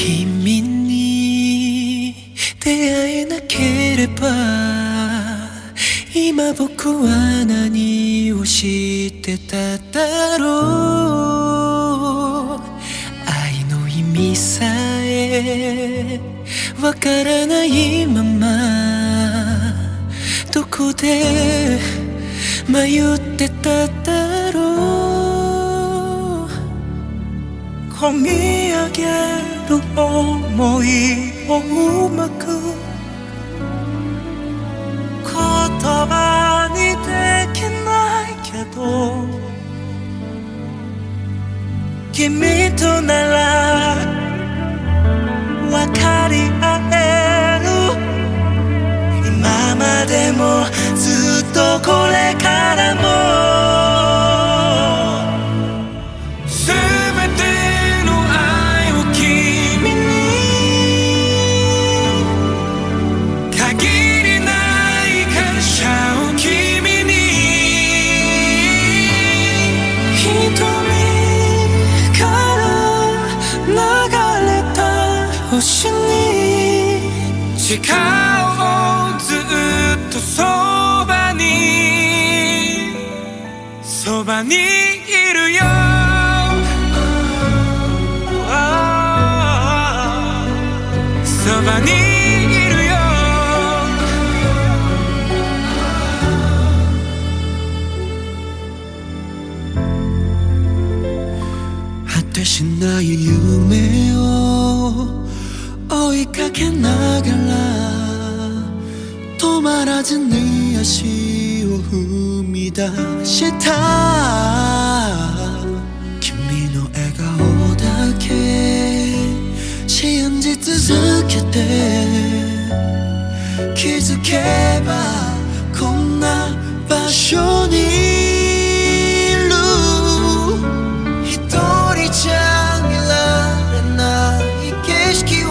君に出会えなければ今僕は何をしてただろう。愛の意味さえわからないままどこで迷ってただろう。込み上げる想いをうまく言葉にできないけど君となら分かり合える。今までもずっとこれからも全ての愛を君に限りない感謝を君に瞳から流れた星に誓おうずっとそばにいるよ。そばにいるよ。果てしない夢を追いかけながら止まらずに足を踏み出した君の笑顔だけ信じ続けて気づけばこんな場所にいる。一人じゃ見られない景色を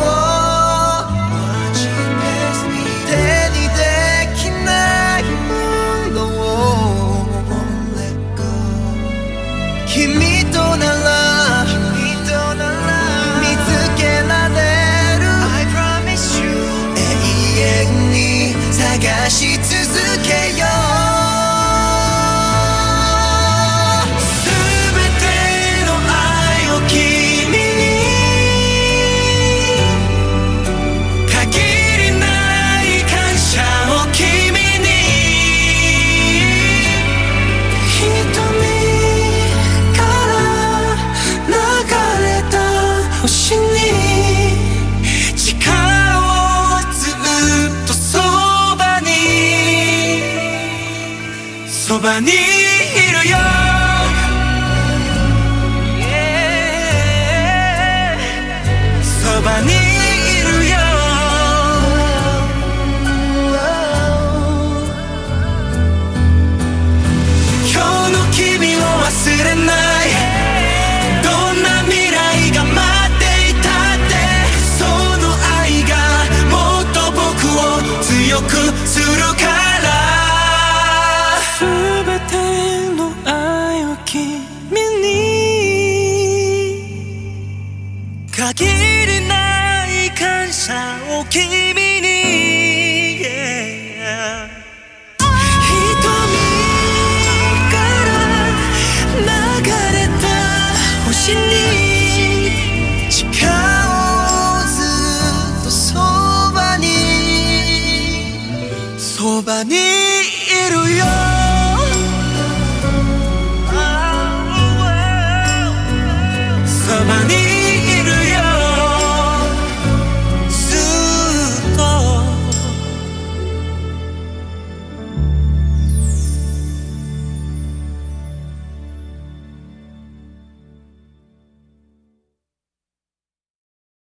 君となら見つけられる。I promise you 永遠に探し続けよう。全ての愛を君に限りない感謝を君に瞳星に誓おうずっとそばにいるよ。そばにいるよ。今日の君を忘れない。どんな未来が待って強くするから全ての愛を君に限りない感謝を君に